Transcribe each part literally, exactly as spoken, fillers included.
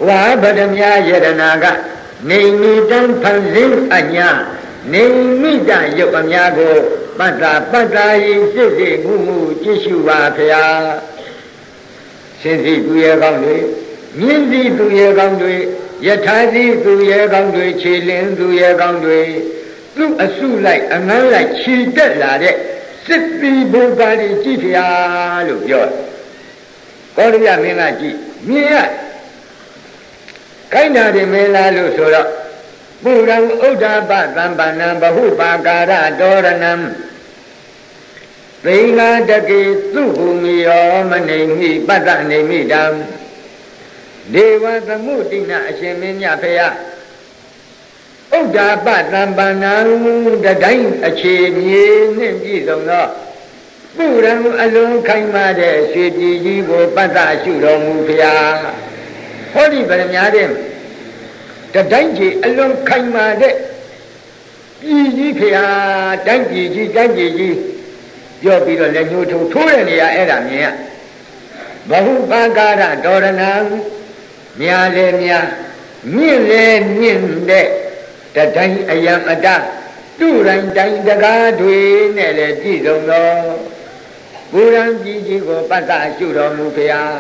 ဝါဗဒမြယရနာကနေမိတံဖန်ဆင်းအညာနေမိတရုပ်အများကိုပတ္တာပတ္တာယိစစ်စစ်မှုမှုကြည့်ရှုပါဖျားစင်စီသူရဲ့ကောင်းတွေမြင့်စီသူရဲ့ကောင်းတွေယထာစီသူရဲ့ကောင်းတွေခြေလင်းသူရဲ့ကောင်းတွေသူ့အစုလိုက်အငန်းလိုက်ခြေတက်လာတဲ့စစ်ပီဘုရားကြီးကြည့်ဖျားလို့ပြောကောရပြမင်းကကြည့်မြင်ရခိုင်းတာတယ်မင်းလားလို့ဆိုတော့ပုရံဥဒ္ဓပသံပန္နံဘဟုပါကာရတောရဏံသေငါတကေသူဟုမိယောမနေမိပတ္တနေမိတံဒေဝသမုတိနအရှင်မင်းမြတ်ဖေယဥဒ္ဓပသံပန္နံတတိုင်းအခြေမြေနှင့်ပြည့်စုံသောပုရံအလုံးခိုင်မာတဲ့ရွှေပြည်ကြီးကိုပတ္တရှုတော်မူဖျားဟောဒီဗရမများတဲ့တတိုင်းကြီးအလုံးခိုင်မာတဲ့ပြည်ကြီးဖျားတိုင်းပြည်ကြီးတိုင်းပြည်ကြီးပြောပြီးတော့လက်ညှိုးထိုးထိုးတဲ့နေရာအဲ့ဒါမြင်ရဘဟုပါကာရတောရဏံများလေများမြင့်လေမြင့်တဲ့တတိုင်းအယံအတတူတိုင်းတိုင်းတကားတွေနဲ့လည်းပြည့်စုံသောဘုရားကြီးကြီးကိုပတ္တရှုတော်မူဖျား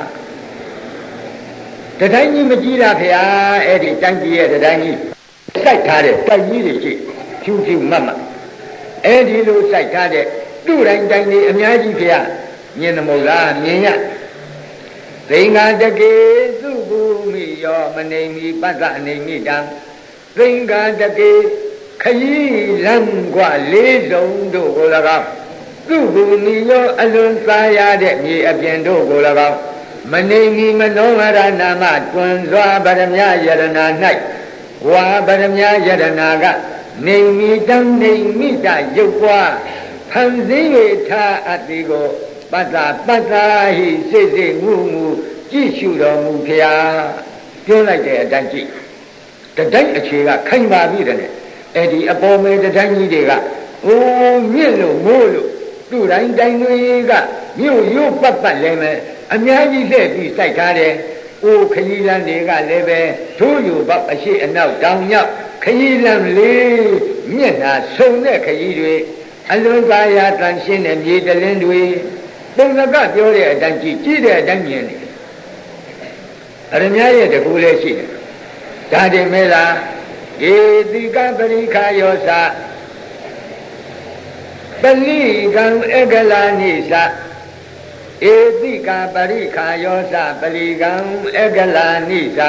တတိုင်းကြီးမကြည့်တာဖျားအဲ့ဒီတိုင်းကြီးရဲ့တတိုင်းကြီးစိုက်ထားတဲ့တိုက်ကြီးတွေရှိဖြူဖြူမတ်မတ်အဲ့ဒီလိုစိုက်ထားတဲ့တူတိုင်းတိုင်းတွေအများကြီးဖျားမြင်တယ်မဟုတ်လားမြင်ရသေငါတကေသူဘူမိယောမနေမိပတ္တနေမိတံသေငါတကေခရီးလမ်းกว่าလေးစုံတို့ကို၎င်းသူဘူမိယောအလွန်စားရတဲ့မြေအပြင်တို့ကို၎င်းမနေမီမနောမရနာမတွင်စွာဗရမယရဏ၌ဝါဗရမယရဏကနေမီတံနေမိတရုပ်ွားဖန်ဆင်း၍ထားအပ်သည်ကိုပတ္တပတ္တာဟိစိတ်စိတ်ငုငုကြည့်ရှုတော်မူဖျားပြောလိုက်တဲ့အတိုင်းကြည့်တတိုင်းအခြေကခိုင်ပါပြီတဲ့အဲ့ဒီအပေါ်မဲတတိုင်းကြီးတွေကအိုးမြင့်လို့မိုးလို့သူ့တိုင်းတိုင်းတွေကမြို့ရုပ်ပတ်ပတ်လဲမယ်အများကြီးလှည့်ပြီးစိုက်ထားတယ်။အိုးခရီးလမ်းတွေကလည်းပဲထိုးယူပေါက်အရှိအနောက်တောင်မြောက်ခရီးလမ်းလေးမျက်နှာဆုံတဲ့ခရီးတွေအလွန်ကာယတန်ရှင်းတဲ့မြေတလင်းတွေပုံစကပြောတဲ့အတိုင်းကြည့်ကြည့်တဲ့အတိုင်းမြင်တယ်။အရမရဲ့တကူလည်းရှိတယ်။ဒါတင်မဲလားဧတိကပရိခာယောသပလိကံအကလာနိသဧတိကပရိခာယောသပလိကံအကလာနိသ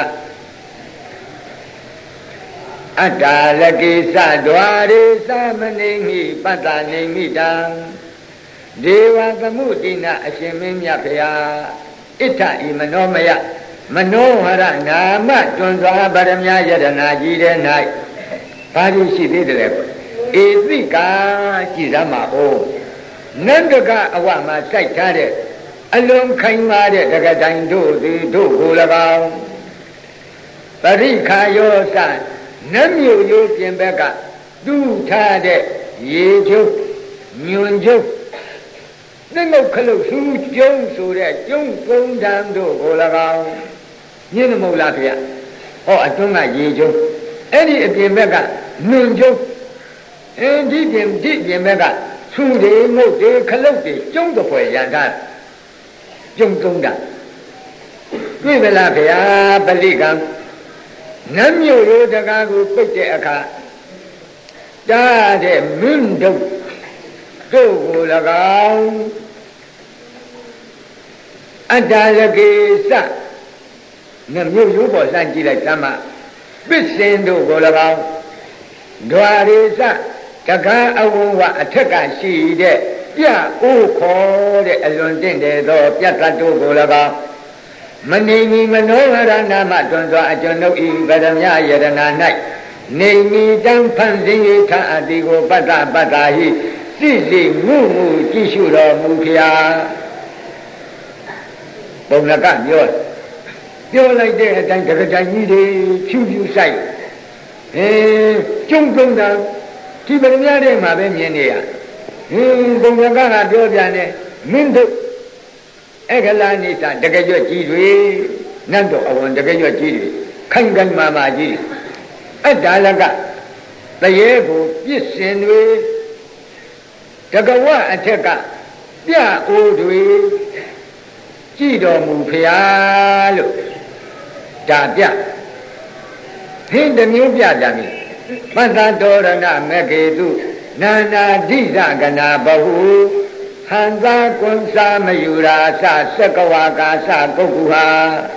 အတ္တလကိသဒွါရေသမနေမိပတ္တနေမိတံဒေဝသမုတိနအရှင်မင်းမြတ်ဖျားဣဋ္ဌဤမနောမယမနောဟရနာမတွင်စွာဗရမယယတနာကြီးတဲ့၌ဘာလို့ရှိသေးတယ်လဲဧတိကာကြည်စမ်းပါဦးနန္ဒကအဝမှာစိုက်ထားတဲ့အလုံးခိုင်မာတဲ့တက္ကတိုင်းတို့သည်တို့ကို၎င်းပရိခာယောသနတ်မြို့ရိုးပြင်ဘက်ကတူထားတဲ့ရေကျုပ်ညွန်ကျုပ်နှငုတ်ခလုတ်စူးကျုံဆိုတဲ့ကျုံကုန်းတန်းတို့ကို၎င်းမြင်မဟုတ်လားဗျာဟောအတွန်းကရေကျုပ်အဲ့ဒီအပြင်ဘက်ကညွန်ကျုပ်အဲဒီပြင်ဒီပြင်ဘက်ကဆူတွေမုတ်တွေခလုတ်တွေကျုံတစ်ဖွဲရန်ထားကျုံကုန်းတန်းတွေ့မလားဗျာပလိကံနတ်မြို့ရိုးတကားကိုပိတ်တဲ့အခါတားတဲ့မင်းတို့တို့ကို၎င်းအတ္တလကေသနတ်မြို့ရိုးပေါ်လှမ်းကြည့်လိုက်သမ်းမပစ္စင်တို့ကို၎င်းဒွါရေသတကားအဝဝအထက်ကရှိတဲ့ပြအိုးခေါ်တဲ့အလွန်တင့်တယ်သောပြတ်တတ်တို့ကို၎င်းမနေမီမနောဟရနာမတွင်စွာအကျွန်ုပ်ဤဗရမယယတနာ၌နေမီတံဖန်ဆင်း၍ထာအတိကိုပတ္တပတ္တာဟိစိစိငုငုကြည့်ရှုတော်မူဖျားပုံလကပြောပြောလိုက်တဲ့အတိုင်းတက္ကတိုင်းကြီးတွေဖြူဖြူဆိုင်အဲကျုံကုန်းတာဒီဗရမယတဲ့မှာပဲမြင်နေရဟင်းပုံလကကပြောပြန်တယ်မင်းတို့အကလာနိစ္စတကကြွကြီးတွေနတ်တော်အဝန်တကယ်ရွတ်ကြီးတွေခိုင်ခိုင်မာမာကြီးအတ္တလကတရေကိုပြစ်စင်တွေတကဝအထက်ကပြအိုးတွေကြည်တော်မူဖျားလို့ဒါပြဟင်းတစ်မျိုးပြကြပြီပတ္တတောရဏမေကေတုနာနာဒိသကနာဘဟုဟံသာကွန်စာမယူရာသသက္ကဝါကာသပုဂ္ဂုဟာ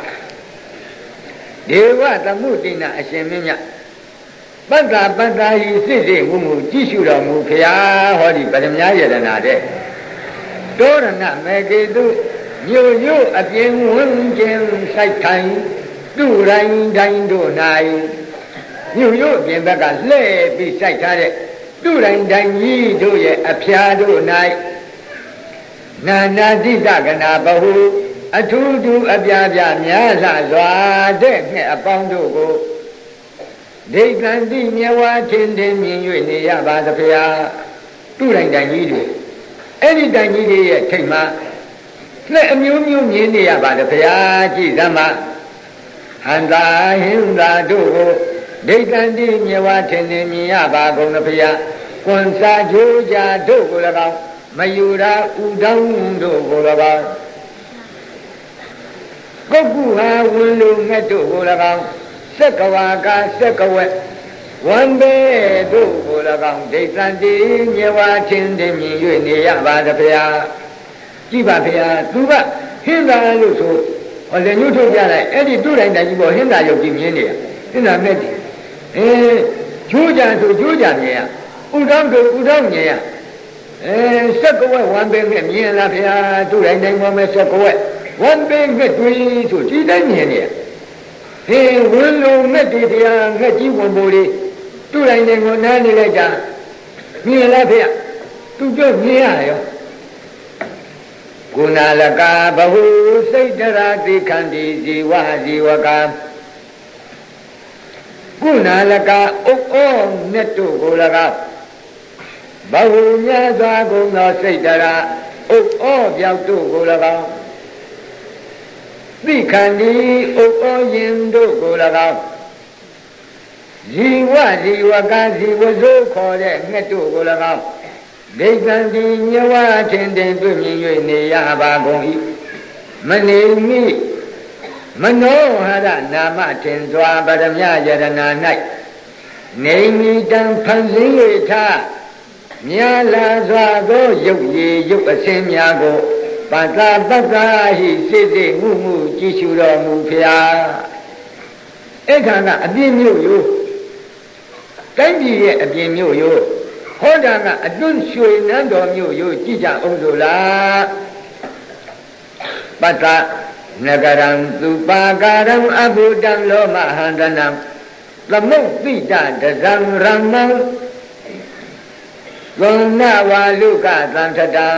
ဒေဝသမုဒိနာအရှင်မင်းမြတ်ပတ္တပတ္တာဟိစိစိမှုမှုကြည့်ရှုတော်မူဖျားဟောဒီပရမညာယတနာတဲ့တောရဏမေကေတုမြို့မြို့အပြင်ဝန်းကျင်စိုက်ထိုင်သူတိုင်းတိုင်းတို့၌မြို့မြို့အပြင်ဘက်ကလှဲ့ပြီးစိုက်ထားတဲ့သူတိုင်းတိုင်းကြီးတို့ရဲ့အဖျားတို့၌နာနာတိသကနာဘဟုအထူးထူးအပြားပြားများစွာစွာတဲ့ငှက်အပေါင်းတို့ကိုဒိဋ္ဌံတိမြဝါထင်ထင်မြင်၍နေရပါသဗျာသူတိုင်းတိုင်းကြီးတွေအဲ့ဒီတိုင်းကြီးတွေရဲ့ထိတ်မှာလက်အမျိုးမျိုးမြင်နေရပါတယ်ဗျာကြည်သမှာဟန္တာဟင်္သာတို့ကိုဒိဋ္ဌံတိမြဝထင်နေမြင်ရပါကုန်သဗျာကွန်စာကြိုးကြတို့ကို၎င်းမယူရာဥဒေါင်းတို့ကို၎င်းကုက္ကုဟာဝင်းလူငှက်တို့ကို၎င်းစက္ကဝါကာစက္ကဝက်ဝံဘေတို့ကို၎င်းဒိဋ္ဌံတိမြဝထင်နေမြင်၍နေရပါသဗျာကြည့်ပါဗျာသူကဟင်းသာလို့ဆိုဟောလည်းညှို့ထုတ်ပြလိုက်အဲ့ဒီသူ့တိုင်းတိုင်းကြီးပေါ်ဟင်းသာရုပ်ကြီးမြင်နေရဟင်းသာမဲ့တည်အဲကျိုးကြဆိုကျိုးကြမြင်ရဥဒေါင်းဆိုဥဒေါင်းမြင်ရအဲစက်ကဝက်ဝမ်းပဲမြင်လားဗျာသူ့တိုင်းတိုင်းပေါ်မဲ့စက်ကဝက်ဝမ်းပဲငှက်တွေဆိုဒီတိုင်းမြင်နေရဟင်းဝင်းလုံးငှက်တွေဗျာငှက်ကြီးဝင်ပေါ်လေးသူ့တိုင်းတိုင်းကိုနားနေလိုက်တာမြင်လားဗျာသူပြောမြင်ရရောကုဏလကဘဟုစိတ်တရာတိခန္တီဇီဝဇီဝကကုဏလကဥဩမြတ်တို့ကို၎င်းဘဟုမြတ်စွာကုန်သောစိတ်တရာဥဩပြောက်တို့ကို၎င်းသိခန္တီဥဩယင်တို့ကို၎င်းဇီဝဇီဝကဇီဝစိုးခေါ်တဲ့မြတ်တို့ကို၎င်းဒိဋ္ဌံတိညဝထင်ထင်တွေ့မြင်၍နေရပါကုန်၏မနေမိမနောဟရနာမထင်စွာပရမယရဏ၌နေမိတံဖန်ဆင်း၍ထားမြာလာစွာသောရုပ်ရည်ရုပ်အစင်းများကိုပတ္တပတ္တာဟိစိစိမှုမှုကြည့်ရှုတော်မူဖျားအဲ့ခါကအပြင်းမြို့ရိုးတိုင်းပြည်ရဲ့အပြင်းမြို့ရိုးဟောတာကအတွန်းရွှေနန်းတော်မြို့ရိုးကြည့်ကြအောင်ဆိုလားပတ္တနဂရံသူပါကာရံအဘုဒံလောမဟန္တနံသမုတ်တိတတဇံရမံသောနဝါလုကသံထတံ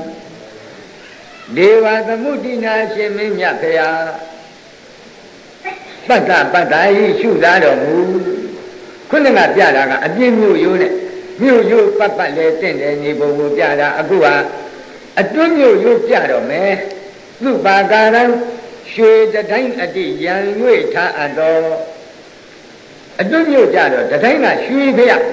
ဒေဝသမုဒိနာရှင်မင်းမြတ်ဖျားပတ္တပတ္တဟိရှုသားတော်မူခုနကပြတာကအပြင်းမြို့ရိုးနဲ့မြို့ရိုးပတ်ပတ်လဲတင့်တယ်နေပုံကိုပြတာအခုဟာအတွင်းမြို့ရိုးပြတော့မယ်သူပါကာရံရွှေတတိုင်းအတိရန်၍ထားအပ်တော်အတွင်းမြို့ကြတော့တတိုင်းကရွှေဖျက်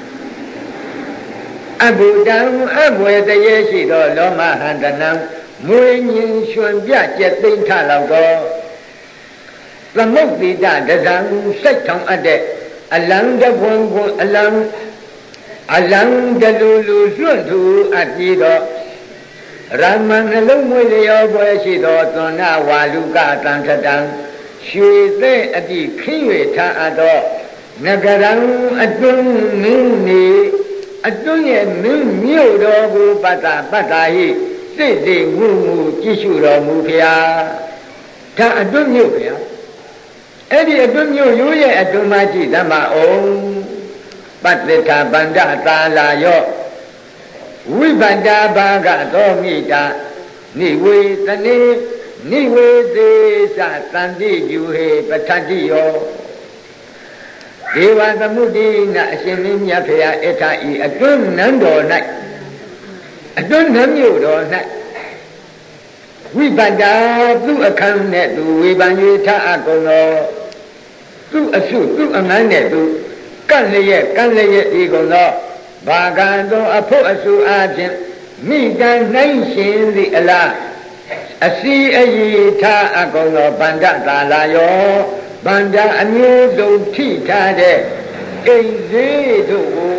အဘုဒ္ဓံအဘွယ်တရေရှိသောလောမဟန္တနံမွေညင်ရွှင်ပြကျက်သိမ့်ထလောက်တော့သမုတ်တိတဒဇံစိတ်ထောင်အပ်တဲ့အလံတပွန်ပွန်အလံအလံတလူလူလွှတ်သူအပ်ပြီးတော့ရမန်နှလုံးမွေလျောပွဲရှိသောသွန်နာဝါလူကတံထတံရွှေသက်အတိခင်း၍ထားအပ်သောနဂရံအတွင်းမင်းနေအတွင်းရဲ့မင်းမြို့တော်ကိုပတ္တပတ္တာဟိစိတ်စိတ်မှုမှုကြည့်ရှုတော်မူဖျားဒါအတွင်းမြို့ဖျားအဲ့ဒီအတွင်းမြို့ရိုးရဲ့အတွင်းမှာကြည့်သမအောင်ပတ္တထဗန္ဒသာလာယောဝိဗန္ဒဘာဂသောမိတာနိဝေသနေနိဝေသေးသသန္တိယူဟေပဋ္ဌတိယောဒေဝသမုဒိနာအရှင်မင်းမြတ်ဖရာအထာဤအတွင်းနန်းတော်၌အတွင်းနန်းမြို့တော်၌ဝိပတ္တာသူ့အခန်းနဲ့သူဝေဖန်၍ထအပ်ကုန်သောသူ့အစုသူ့အငန်းနဲ့သူကန့်လျက်ကန့်လျက်ဤကုန်သောဘာကံသောအဖို့အစုအားဖြင့်မိတန်နိုင်ရှင်သည့်အလားအစီအယီထအပ်ကုန်သောဗန္ဒသာလာယောဗန္ဒအမျိုးစုံထိထားတဲ့အိမ်သေးတို့ကို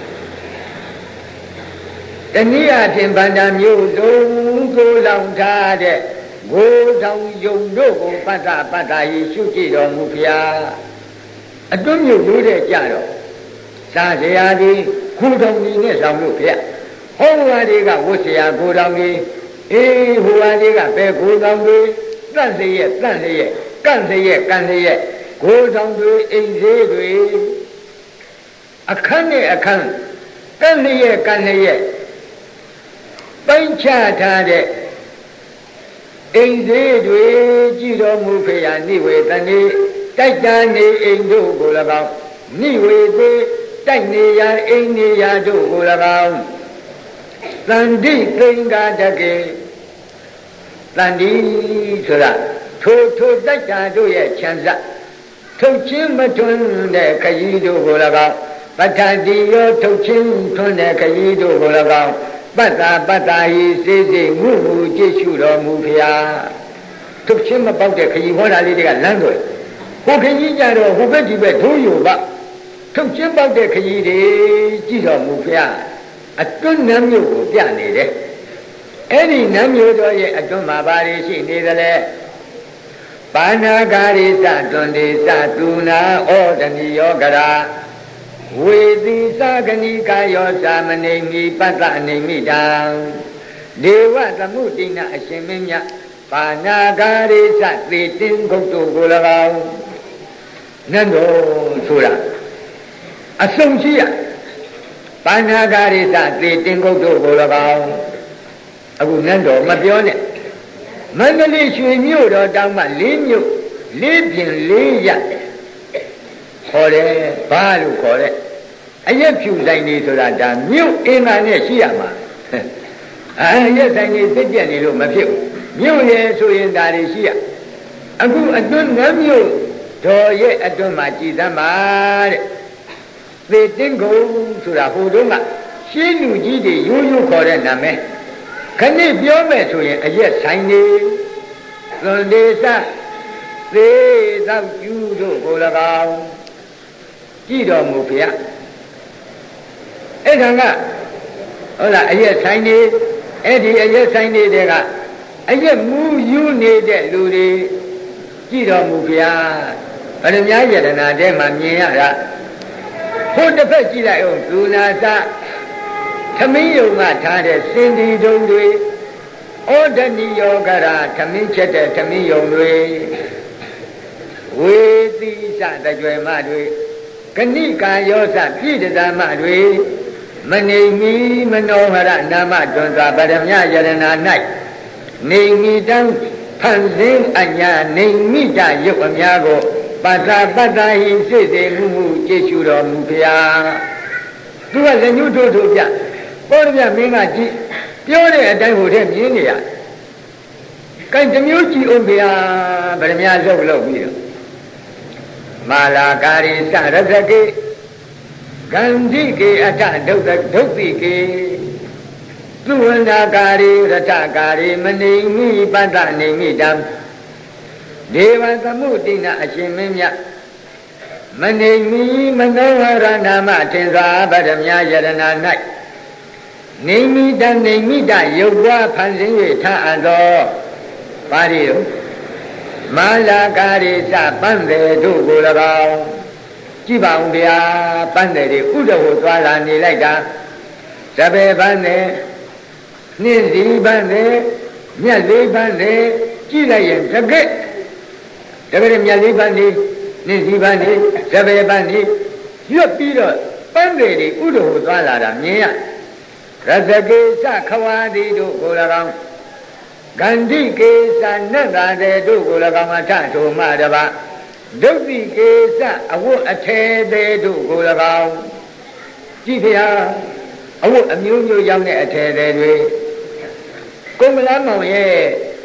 တနည်းအားဖြင့်ဗန္ဒမျိုးစုံကိုလောင်ထားတဲ့ကိုယ်ဆောင်ယုံတို့ကိုပတ္တပတ္တဟိရှုကြည့်တော်မူဖျားအတွင်းမြို့လို့တဲ့ကြတော့သာဇရာဒီကိုယ်တော်ကြီးနဲ့ဆောင်လို့ဖျားဟောဝါတွေကဝတ်ဆရာကိုယ်တော်ကြီးအေးဟိုဝါတွေကပဲကိုယ်တော်ကြီးတန့်လျက်တန့်လျက်ကန့်လျက်ကန့်လျက်ကိုယ်တော်တွေအိမ်သေးတွေအခန်းနဲ့အခန်းကန့်လျက်ကန့်လျက်ပိုင်းခြားထားတဲ့အိမ်သေးတွေကြည်တော်မူဖေယနိဝေတနေတိုက်တန်နေအိမ်တို့ကို၎င်းနိဝေသေးတိုက်နေရာအိမ်နေရာတို့ကို၎င်းသန္တိသင်္ကာတကေသန္တိဆိုတာထိုထိုတိုက်တာတို့ရဲ့ခြံစထုတ်ချင်းမထွန်းတဲ့ခရီးတို့ကို၎င်းပဋ္ဌာတိရောထုတ်ချင်းထွန်းတဲ့ခရီးတို့ကို၎င်းပတ္တာပတ္တာဟိစေစေငုမှုကြည့်ရှုတော်မူဖျားထုတ်ချင်းမပေါက်တဲ့ခရီးဟောတာလေးတွေကလမ်းတော်ဟိုခရီးကြတော့ဟိုဘက်ဒီဘက်ဒိုးယူပါထုတ်ချင်းပေါက်တဲ့ခရီးတွေကြည့်တော်မူဖျားအတွန်းနမ်းမြို့ကိုပြနေတယ်အဲ့ဒီနမ်းမြို့တော်ရဲ့အတွန်းမှာဘာတွေရှိနေသလဲပါဏာဂါရိသတွန်ဒေသတူနာဩဒနိယောဂရာဝေတိသဂဏိကာယောသာမဏိမိပတ္တအနေမိတံဒေဝသမုဒိနအရှင်မင်းမြတ်ပါဏာဂါရိသသေတင်ဂုတ်တို့ကို၎င်းနတ်တော်ဆိုတာအဆုံးရှိရပါဏာဂါရိသသေတင်ဂုတ်တို့ကို၎င်းအခုနတ်တော်မပြောနဲ့မန္တလေးရွှေမြို့တော်တောင်မှလေးမြို့လေးပြင်လေးရခေါ်တယ်ဘာလို့ခေါ်တဲ့အရက်ဖြူဆိုင်နေဆိုတာဒါမြို့အင်္ဂါနဲ့ရှိရမှာအဲအရက်ဆိုင်နေသိပြက်နေလို့မဖြစ်ဘူးမြို့ရဲ့ဆိုရင်ဒါတွေရှိရအခုအတွန်းငမ်းမြို့တော်ရဲ့အတွန်းမှာကြည်သမ်းပါတဲ့သေတင်ကုန်ဆိုတာဟိုတုန်းကရှင်းလူကြီးတွေရိုးရိုးခေါ်တဲ့နာမည်ခဏပြောမယ်ဆိုရင်အရက်ဆိုင်နေသွန်ဒေသသေသောကျူးတို့ကို၎င်းကြည့်တော်မူဗျာအဲ့ဒါကဟုတ်လားအရက်ဆိုင်နေအဲ့ဒီအရက်ဆိုင်နေတဲ့ကအရက်မူယူနေတဲ့လူတွေကြည့်တော်မူဗျာဗရမ ्या ယတနာထဲမှာမြင်ရတာဟိုတစ်ဖက်ကြည့်လိုက်အောင်ဒုနာသသမင်းယုံကထားတဲ့စင်ဒီတုံးတွေဩဒနိယောဂရာသမင်းချက်တဲ့သမင်းယုံတွေဝေတိစတကြွယ်မတွေဂဏိကာယောစပြည့်တသမတွေမနေမီမနောဟရနာမတွန်စွာဗရမ ्या ယရဏ၌နေမိတံဖန်ဆင်းအညာနေမိတယုတ်အများကိုပတ္တပတ္တဟိစိစေမှုမှုကြည့်ရှုတော်မူဖျားသူကလက်ညှိုးထိုးထိုးပြပေါ်ရမြမင်းကကြည့်ပြောတဲ့အတိုင်းဟိုထဲမြင်နေရကဲတမျိုးကြည့်အောင်ဗျာဗရမ ्या ရုပ်လုပ်ပြီးတော့မာလာကာရိစရသကေဂန္ဓိကေအထဒုက္ခဒုက္ခိကေသူဝန္တာကာရိရထကာရိမနေမိပတ္တနေမိတံဒေဝသမုဒိနအရှင်မင်းမြတ်မနေမီမနောဟရနာမထင်စွာဗရမ ्या ယရဏ၌နေမိတနေမိတယုတ်ပွားဖန်ဆင်း၍ထအပ်သောပါရီတို့မာလာကာရိစပန်းတယ်တို့ကို၎င်းကြည့်ပါဦးဗျာပန်းတယ်တွေဥဒဟိုသွားလာနေလိုက်တာသဘေပန်းတယ်နှင်းစီပန်းတယ်မြတ်လေးပန်းတယ်ကြည့်လိုက်ရင်တကယ်တကယ်မြတ်လေးပန်းတယ်နှင်းစီပန်းတယ်သဘေပန်းတယ်ရွတ်ပြီးတော့ပန်းတယ်တွေဥဒဟိုသွားလာတာမြင်ရရသကေစခဝါတိတို့ကို၎င်းဂန္ဓိကေစနတ်သာတဲ့တို့ကို၎င်းအထထိုမှတပါဒုတိကေစအဝတ်အထေတဲ့တို့ကို၎င်းကြည့်ဖျားအဝတ်အမျိုးမျိုးရောက်တဲ့အထေတဲ့တွေကုမ္မလမောင်ရဲ့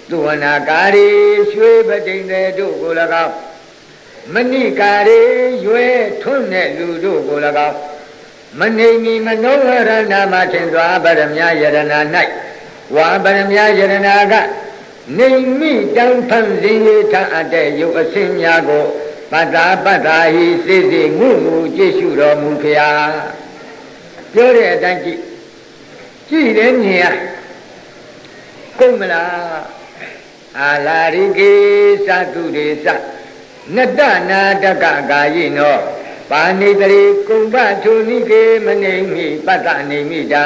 သူဝနာကာရီရွှေပတိန်တဲ့တို့ကို၎င်းမဏိကာရီရွယ်ထွန်းတဲ့လူတို့ကို၎င်းမနေမီမနောဝရဏမထင်စွာဗရမယယရဏ၌ဝါဗရမယယရဏကနေမိတောင်းဖန်စင်ရထအပ်တဲ့ယုတ်အစင်းများကိုပတ္တာပတ္တာဟိစိစိငုငုကြည့်ရှုတော်မူဖျားပြောတဲ့အတိုင်းကြည့်ကြည့်တယ်မြင်ရကုန်မလားအာလာရိကေသတုရေသနတနာတကကာယိနောပါဏိတရိကုံဘထုနိကေမနေမိပတ္တနေမိတံ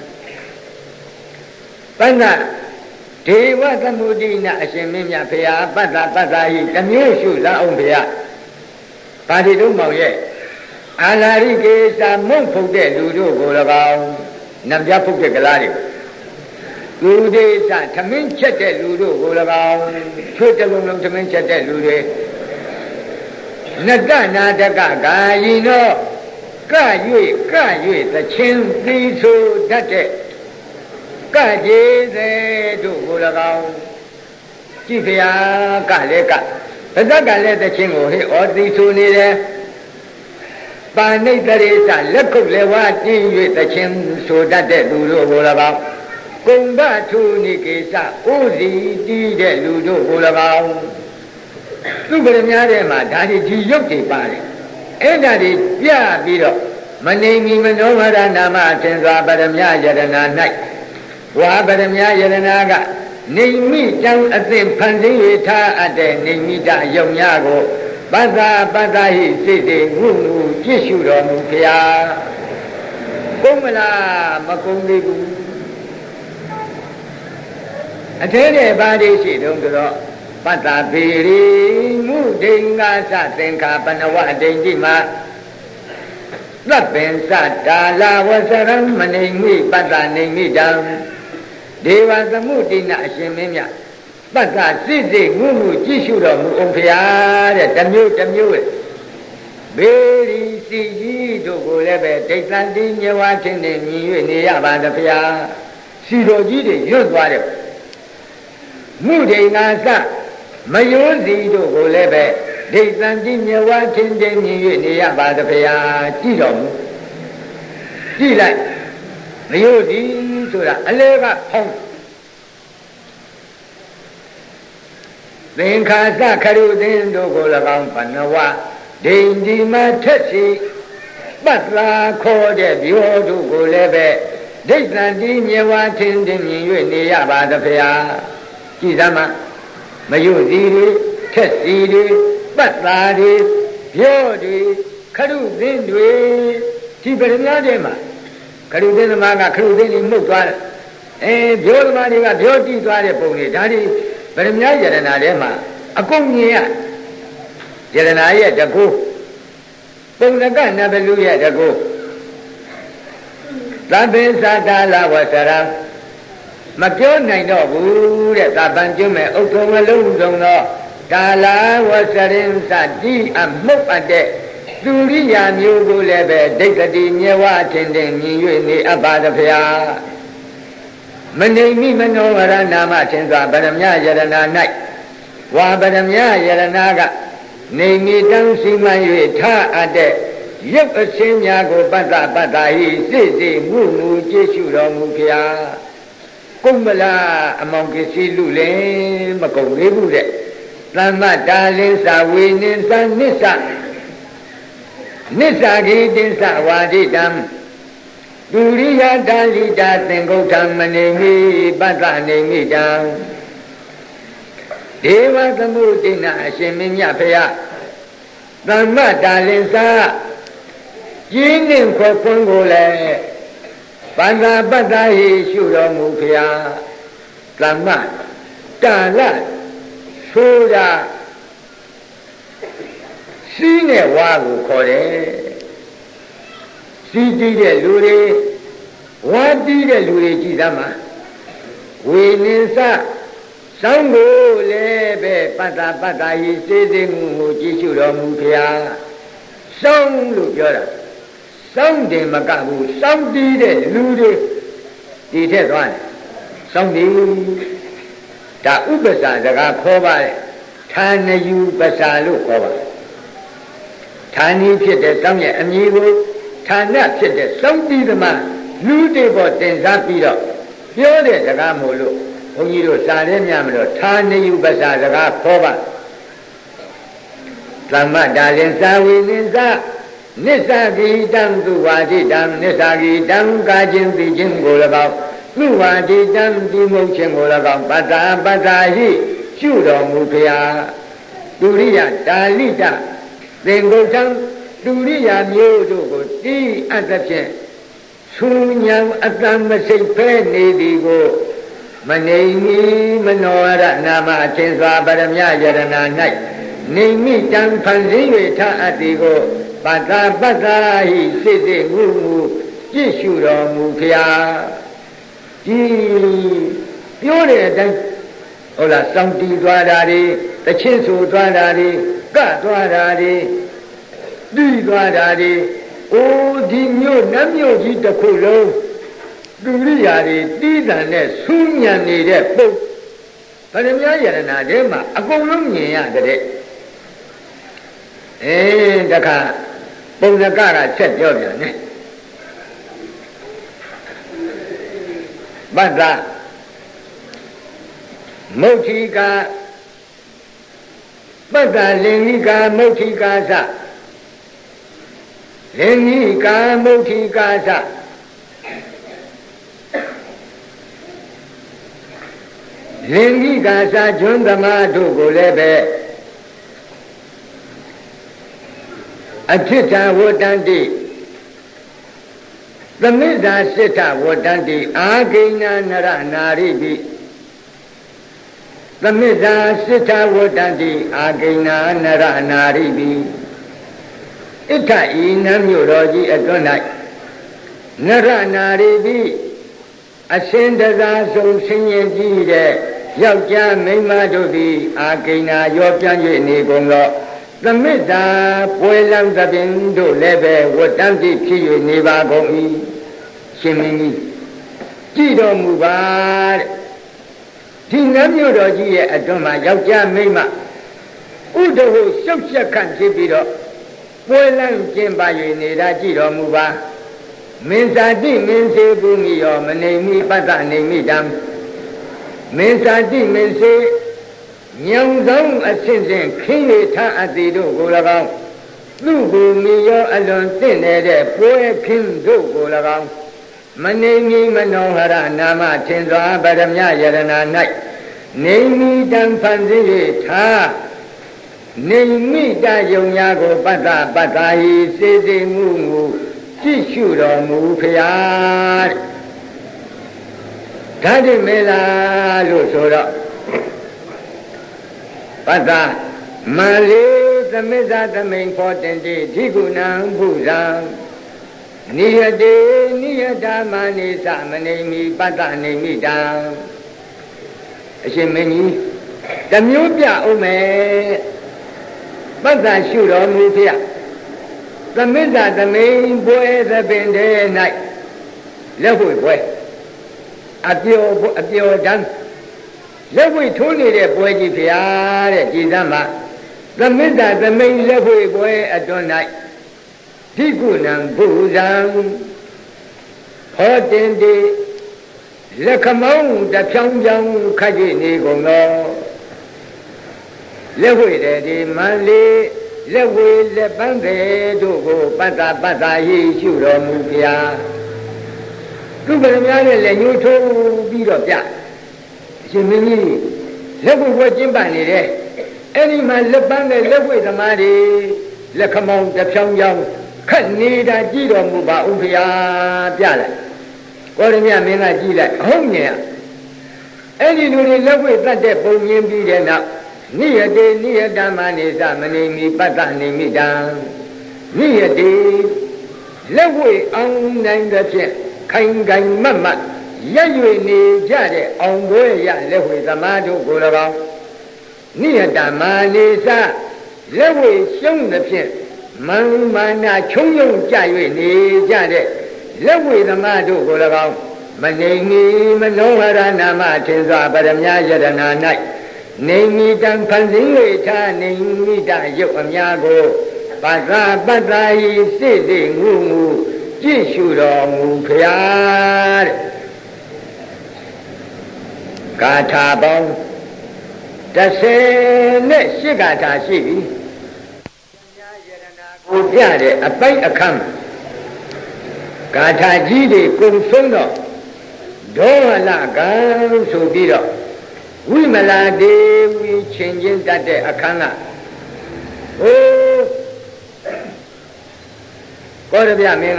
ပန္နဒေဝသမုဒိနအရှင်မင်းမြတ်ဖရာပတ္တပတ္တာဟိတမျိုးရှုလာအောင်ဖရာပါတိတုံးမောင်ရဲ့အာလာရိကေသမုတ်ဖုတ်တဲ့လူတို့ကို၎င်းနံပြဖုတ်တဲ့ကလားတွေလူဒေသသမင်းချက်တဲ့လူတို့ကို၎င်းချွတ်တလုံးလုံးသမင်းချက်တဲ့လူတွေနတနာတကကာယိနောက၍က၍သချင်းသီဆိုတတ်တဲ့ကကြေသေးတို့ကို၎င်းကြည့်ဖျားကလည်းကဗဇက်ကလည်းသချင်းကိုဟေ့ဩသီဆိုနေတယ်ပါဏိတရေသလက်ခုပ်လည်းဝါတင်း၍သချင်းဆိုတတ်တဲ့သူတို့ကို၎င်းကုံဘထုနိကေသဥစီတီးတဲ့လူတို့ကို၎င်းသူပရမများထဲမှာဒါဒီဒီရုပ်တွေပါတယ်အဲ့ဒါတွေပြပြီးတော့မနေမီမနောဝရနာမအထင်စွာပရမယယရဏ၌ဝါပရမယယရဏကနေမိတံအသင်ဖန်ဆင်းရထားအပ်တဲ့နေမိတယုံများကိုပတ္တာပတ္တာဟိစိတ်တွေငုငုကြည့်ရှုတော်မူဖျားကုန်မလားမကုန်သေးဘူးအထဲထဲပါးရှိတုံးတော့ပတ္တာပေရိမုဒိင်္ဂသသင်္ခါပနဝဒိဋ္ဌိမှာသဗ္ဗင်္စတာလာဝဆရံမနေမိပတ္တနေမိတံဒေဝသမုဒိနအရှင်မင်းမြတ်ပတ္တစိစိငုငုကြည့်ရှုတော်မူအောင်ဖျားတဲ့တမျိုးတမျိုးလေဘေရီစီကြီးတို့ကိုလည်းပဲဒိဋ္ဌံတိမြဝချင်းနဲ့မြင်၍နေရပါသဖျားစီတော်ကြီးတွေရွတ်သွားတယ်မုဒိင်္ဂသမယောစီတို့ကိုလည်းပဲဒိဋ္ဌံတိမြဝချင်းနဲ့မြင်၍နေရပါသဖျားကြည့်တော်မူကြည့်လိုက်မယောစီဆိုတာအလဲကဖုံးသင်္ခါစခရုသင်တို့ကို၎င်းဘဏဝဒိဋ္ဌိမထက်စီပတ္တာခေါ်တဲ့ပြောတို့ကိုလည်းပဲဒိဋ္ဌံတိမြဝချင်းတင်မြင်၍နေရပါသဖျားကြည်သမ်းမယုစီတွေထက်စီတွေပတ္တာတွေပြောတွေခရုသင်တွေဒီပရိများတဲ့မှာခရုသင်သမားကခရုသင်ကြီးမှုတ်သွားတယ်အဲပြောသမားတွေကပြောကြည့်သွားတဲ့ပုံတွေဒါဒီဗရမယယရဏထဲမှာအကုန်မြင်ရယရဏရဲ့တကူပုံနကနဘလူရဲ့တကူသဗ္ဗေသတာလဝဆရံမပြောနိုင်တော့ဘူးတဲ့သဗ္ဗံကျွမဲ့ဥက္ကုံမလုံးစုံသောကာလာဝဆရင်သတိအမှုတ်အပ်တဲ့သူရိယာမျိုးကိုလည်းပဲဒိဋ္ဌတိမြဝချင်းတင်မြင်၍နေအပ်ပါသဖျားမနေမိမနောဝရနာမထင်စွာဗရမယယရဏ၌ဝါဗရမယယရဏကနေမိတံစီမံ၍ထအပ်တဲ့ရုပ်အစင်းများကိုပတ္တပတ္တာဟိစိစိငုငုကြည့်ရှုတော်မူဖျားကုန်မလားအမောင်ကစီလူလေမကုန်သေးဘူးတဲ့သမ္မတာလင်းစာဝိနင်းသနစ္ဆနစ္ဆာဂိတင်္စဝါဒိတံဒုရိယတာလိတာသင်္ကုဋ္ဌံမနေမိပတ္တနေမိတံဒေဝသမုဒိနအရှင်မင်းမြတ်ဖရာသမ္မတာလင်းစာကျင်းနှင့်ခွခွန်းကိုလည်းပန္နာပတ္တဟိရှုတော်မူဖရာသမ္မတာလဆိုတာစီးနဲ့ဝါကိုခေါ်တယ်စီးကြည့်တဲ့လူတွေဝါတီးတဲ့လူတွေကြည်သမှာဝိနည်းစစောင်းကိုလည်းပဲပတ္တပတ္တဟိစေစေမှုကိုကြည့်ရှုတော်မူဖရာစောင်းလို့ပြောတာစောင်းတယ်မကဘူးစောင်းတီးတဲ့လူတွေဒီထက်သွားတယ်စောင်းတီးဒါဥပ္ပစာစကားခေါ်ပါတယ်ဌာနယူပ္ပစာလို့ခေါ်ပါဌာနီဖြစ်တဲ့စောင့်ရဲ့အမည်ကိုဌာနဖြစ်တဲ့စောင့်ပြီးသမားလူတွေပေါ်တင်စားပြီးတော့ပြောတဲ့စကားမို့လို့ဘုန်းကြီးတို့စာရဲများမလို့ဌာနယူပ္ပစာစကားခေါ်ပါသမ္မတာလင်စာဝိနိစ္စနစ္စဂိတံသူဝါတိတံနစ္စဂိတံကာခြင်းသိခြင်းကို၎င်းသူဝါတိတံဒီမုတ်ခြင်းကို၎င်းပတ္တာပတ္တာဟိရှုတော်မူဖျားဒုရိယဒါလိတသင်္ကုဋ္ဌံဒုရိယမျိုးတို့ကိုတိအပ်သဖြင့်ဆူညံအတ္တမစိတ်ဖဲနေသည်ကိုမနေမီမနောရနာမအချင်းစွာပရမယယရဏ၌နေမိတံဖန်ဆင်း၍ထအပ်သည်ကိုပတ္တာပတ္တာဟိစိတ်စိတ်ငုငုကြည့်ရှုတော်မူဖျားဒီပြောတဲ့အတိုင်းဟုတ်လားစောင့်တီးသွားတာတွေတချင်းဆိုသွားတာတွေကသွားတာတွေပြီးသွားတာတွေအိုးဒီမြို့နတ်မြို့ကြီးတစ်ခုလုံးဒုရိယာတွေတီးတန်နဲ့ဆူးညံနေတဲ့ပုတ်ဗရမယယရဏထဲမှာအကုန်လုံးမြင်ရတဲ့အဲတခါပုံစကကဆက်ပြောပြန်တယ်ပတ္တမုဋ္ဌိကာပတ္တလင်္ကိကာမုဋ္ဌိကာသလင်္ကိကာမုဋ္ဌိကာသလင်္ကိကာသကျွန်းသမားတို့ကိုလည်းပဲအဋ္ဌဝတ္တန္တိသမိစ္ဆာစိတ္ထဝတ္တန္တိအာဂိဏနရနာရိပိသမိစ္ဆာစိတ္ထဝတ္တန္တိအာဂိဏနရနာရိပိဣဋ္ဌဤနတ်မြို့တော်ကြီးအတွန်း၌နရနာရိပိအရှင်တသာဆုံးဆင်းရဲကြီးတဲ့ယောက်ျားမိန်းမတို့သည်အာဂိဏရောပြန့်၍နေကုန်သောသမိစ္ဆာပွဲလမ်းသဖြင့်တို့လည်းပဲဝတ္တန္တိဖြစ်၍နေပါကုန်၏ရှင်မင်းကြီးကြည်တော်မူပါတဲ့ဒီနတ်မြို့တော်ကြီးရဲ့အတွန်းမှာယောက်ျားမိန်းမဥဒဟုရှုပ်ရှက်ခန့်ဖြစ်ပြီးတော့ပွဲလမ်းကျင်းပါ၍နေတာကြည်တော်မူပါမင်းစာတိမင်းစေပုမိယောမနေမိပတ္တနေမိတံမင်းစာတိမင်းစေညောင်ဆောင်အစဉ်စဉ်ခင်း၍ထအပ်သည်တို့ကို၎င်းသူ့ကိုမိယောအလွန်တင့်နေတဲ့ပွဲခင်းတို့ကို၎င်းမနေမီမနောဟရနာမထင်စွာပရမယယရဏ၌နေမိတံဖန်ဆင်း၍ထားနေမိတယုံညာကိုပတ္တပတ္တာဟိစေစေမှုမှုကြည့်ရှုတော်မူဖျားဓာတိမေလားလို့ဆိုတော့ပတ္တမလေးသမိစ္ဆာသမိန်ဖောတင်တိဓိကုဏံဘုဇံနိယတေနိယတာမနိသမနေမိပတ္တနေမိတံအရှင်မင်းကြီးတမျိုးပြအောင်မယ်ပတ္တရှုတော်မူဖျားသမိစ္ဆာသမိန်ပွဲသပင်ထဲ၌လက်ဝှေ့ပွဲအပျော်အပျော်တန်းလက်ဝှေ့ထိုးနေတဲ့ပွဲကြီးဖျားတဲ့ကြည်စမ်းမှာသမိစ္ဆာသမိန်လက်ဝှေ့ပွဲအတွန်း၌ဓိကုဏံဘုဇံဟောတင်တိလက်ခမောင်းတဖြောင်းဖြောင်းခတ်ကြည့်နေကုန်သောလက်ဝှေ့တဲ့ဒီမန္လေးလက်ဝေးလက်ပန်းပေတို့ကိုပတ္တပတ္တာဟိရှုတော်မူဖျားသူဗရမများနဲ့လက်ညှိုးထိုးပြီးတော့ပြအရှင်မင်းကြီးလက်ဝေးဝဲကျင်းပနေတယ်အဲ့ဒီမှာလက်ပန်းနဲ့လက်ဝေးသမားတွေလက်ခမောင်းတစ်ဖြောင်းဖြောင်းခတ်နေတာကြည့်တော်မူပါဥဖျားပြလိုက်ကောရမြမင်းကကြည့်လိုက်အဟုတ်မြင်အဲ့ဒီလူတွေလက်ဝေးတတ်တဲ့ပုံမြင်ပြီးတဲ့နောက်နိယတေနိယတမနိသမနေမိပတ္တနေမိတံနိယတေလက်ဝှေ့အောင်နိုင်တဲ့ဖြင့်ခိုင်ခိုင်မတ်မတ်ရက်ရွေနေကြတဲ့အောင်ပွဲရလက်ဝှေ့သမားတို့ကို၎င်းနိယတမနိသလက်ဝှေ့ရှုံးတဲ့ဖြင့်မန်မာနာချုံယုံကြ၍နေကြတဲ့လက်ဝှေ့သမားတို့ကို၎င်းမနေမီမနောဟရနာမထင်စွာပရမယယတနာ၌နေမီတံဖန်ဆင်း၍ထားနေမီတရုပ်အများကိုပါဇာပတ္တာယိစိတ်စိတ်ငုငုကြည့်ရှုတော်မူဖျားတဲ့ဂါထာပေါင်းတစ်ဆယ်နဲ့ရှစ်ဂါထာရှိပြီကိုပြတဲ့အပိုက်အခမ်းဂါထာကြီးတွေကုံဆုံးတော့ဒေါဝလကံဆိုပြီးတော့ဝိမလာဒေဝီချင်းချင်းတတ်တဲ့အခမ်းကဟိုကောရပြမင်းက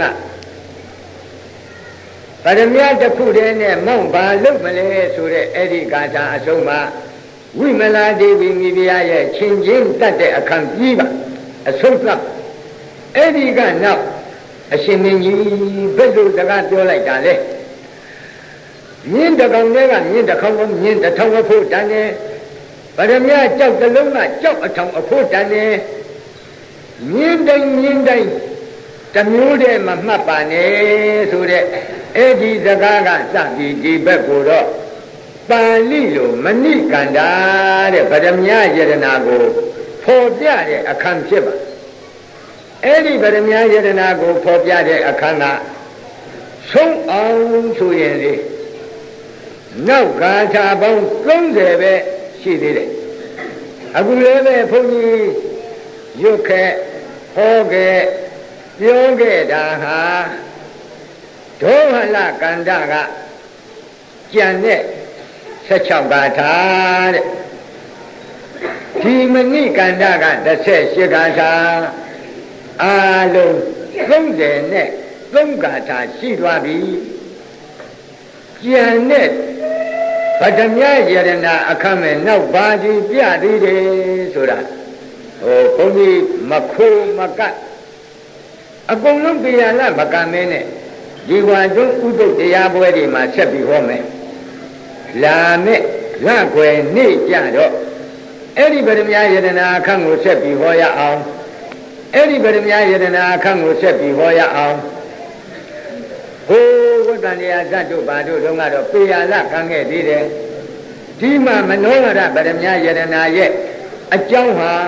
ပရမယတစ်ခုတည်းနဲ့မောင့်ဘာလုပ်မလဲဆိုတဲ့အဲ့ဒီဂါထာအဆုံးမှာဝိမလာဒေဝီမိဖုရားရဲ့ချင်းချင်းတတ်တဲ့အခမ်းကြီးပါအဆုံးသတ်အဲ့ဒီကနောက်အရှင်မင်းကြီးဘယ်လိုစကားပြောလိုက်တာလဲမြင်းတကောင်တွေကမြင်းတစ်ခေါက်ကိုမြင်းတစ်ထောင်အဖို့တန်တယ်ဗရမယကြောက်တစ်လုံးကကြောက်အထောင်အဖို့တန်တယ်မြင်းတိုင်းမြင်းတိုင်းတမျိုးတည်းမမှတ်ပါနဲ့ဆိုတဲ့အဲ့ဒီစကားကစပြီးဒီဘက်ကိုတော့ပါဠိလိုမဏိကန္တာတဲ့ဗရမယယတနာကိုဖော်ပြတဲ့အခမ်းဖြစ်ပါအဲ့ဒီဗရမယယတနာကိုဖော်ပြတဲ့အခမ်းကဆုံးအောင်ဆိုရင်လေနောက်ဂါထာပေါင်းသုံးဆယ်ပဲရှိသေးတယ်အခုလည်းပဲဘုန်းကြီးရွတ်ခဲ့ဟောခဲ့ပြောခဲ့တာဟာဒေါဟလကန္တကကြံတဲ့ဆက်၆ဂါထာတဲ့ဒီမဏိကန္တကတစ်ဆက်ရှစ်ဂါထာအာလုံးသုံးဆယ်နဲ့သုံးဂါထာရှိသွားပြီကြံတဲ့ဗဒမြယရဏအခမဲ့နောက်ပါကြီးပြသေးတယ်ဆိုတာဟိုဘုန်းကြီးမခိုးမကတ်အကုန်လုံးပြရလားမကမ်းမဲနဲ့ဒီဝါတွန်းဥဒုတ်တရားပွဲတွေမှာဆက်ပြီးဟောမယ်လာမဲ့လကွယ်နေ့ကြတော့အဲ့ဒီဗဒမြယရဏအခန့်ကိုဆက်ပြီးဟောရအောင်အဲ့ဒီဗဒမြယရဏအခန့်ကိုဆက်ပြီးဟောရအောင်ဟိုဝတ္တန်တရားဇတ်တို့ဘာတို့တုန်းကတော့ပေရလကံခဲ့သေးတယ်ဒီမှာမနောရဗရမယယရဏရဲ့အကြောင်းဟာ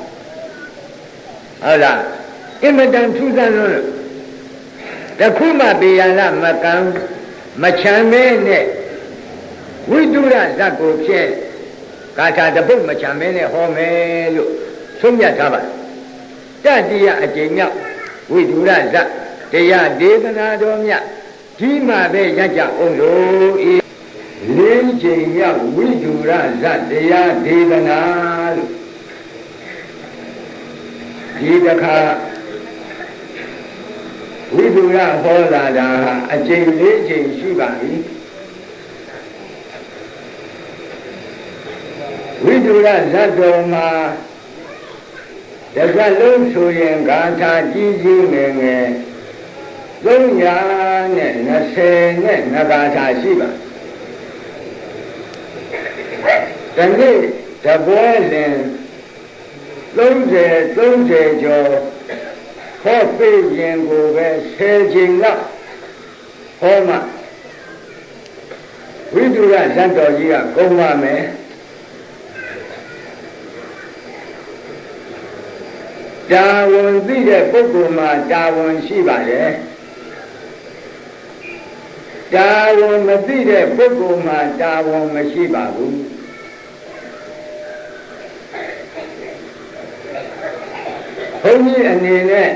ဟုတ်လားအင်မတန်ထူးဆန်းလို့တခုမှပေရလမကံမချမ်းမဲနဲ့ဝိတုရဇတ်ကိုဖြင့်ဂါထာတပုတ်မချမ်းမဲနဲ့ဟောမယ်လို့ဆုံးဖြတ်ထားပါတတိယအကျင့်မြောက်ဝိတုရဇတ်တရားဒေသနာတော်မြတ်ဒီမှာပဲရကြအောင်လို့ဤလင်းချိန်ရောက်ဝိဓုရဇတရားဒေသနာလို့ဒီတခါဝိဓုရဟောလာတာဟာအကျင့်လေးချိန်ရှိပါပြီဝိဓုရဇတော်မှာတက္ကလုံးဆိုရင်ဂါထာကြီးကြီးငယ်ငယ်သုံးရာနဲ့နှစ်ဆယ်နဲ့နှစ်ဂါထာရှိပါဒီနေ့တပွဲစဉ်သုံးဆယ်သုံးဆယ်ကျော်ဟောပြရင်ကိုပဲဆယ်ချိန်လောက်ဟောမှဝိတုရဇတ်တော်ကြီးကကုန်ပါမယ်တာဝန်သိတဲ့ပုဂ္ဂိုလ်မှာတာဝန်ရှိပါတယ်တာဝန်မသိတဲ့ပုဂ္ဂိုလ်မှာတာဝန်မရှိပါဘူးဘုန်းကြီးအနေနဲ့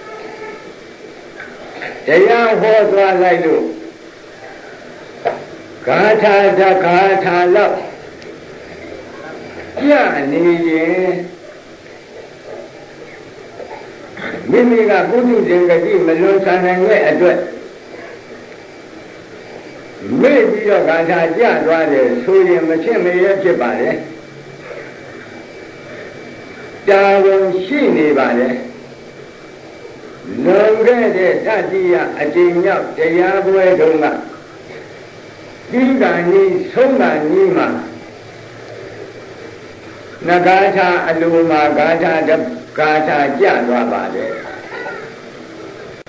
တရားဟောသွားလိုက်လို့ဂါထာတဂါထာလောက်ပြနေရင်မိမိကပုထုဇဉ်ဂတိမလွန်ဆန်နိုင်တဲ့အတွက်မေ့ပြီးတော့ဂါထာကြသွားတယ်ဆိုရင်မချင့်မရဲဖြစ်ပါလေတာဝန်ရှိနေပါလေလွန်ခဲ့တဲ့တတိယအကျဉ်းမြောက်တရားပွဲတုန်းကဒီကံကြီးဆုံးကံကြီးမှာနဂါထာအလိုမှာဂါထာဂါထာကြသွားပါတယ်